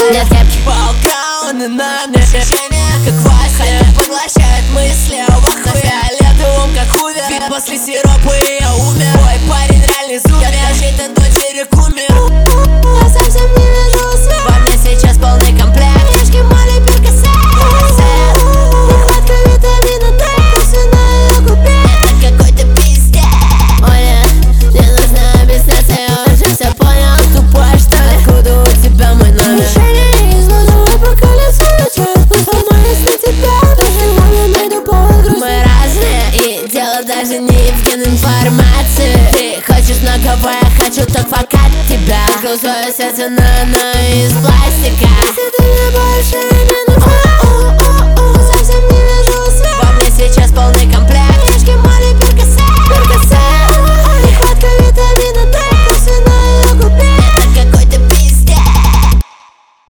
Нет кепки, балконы на ощущения, как Вася поглощает мысли о вахах. Фиолетовым, как хувер, вид после сиропа, и я умер. Ой, парень реальный зумер, я чьей-то дочери кумир. Я совсем не вижу свет. Во мне сейчас полный комплект. Книжки Молли Перкасет. Нехватка витамина D, свиная купить. Это какой-то пиздец. Оля, мне нужно объясняться, я уже все понял. Тупой, что ли? Откуда у тебя мой номер? Мишени из лузовой пока лицо лечат. Сломаюсь на тебя, то всегда я найду повод грустить. Мы разные, и дело даже не в генинформации. Ты хочешь многого, я хочу только факат тебя. Открыл свое сердце на из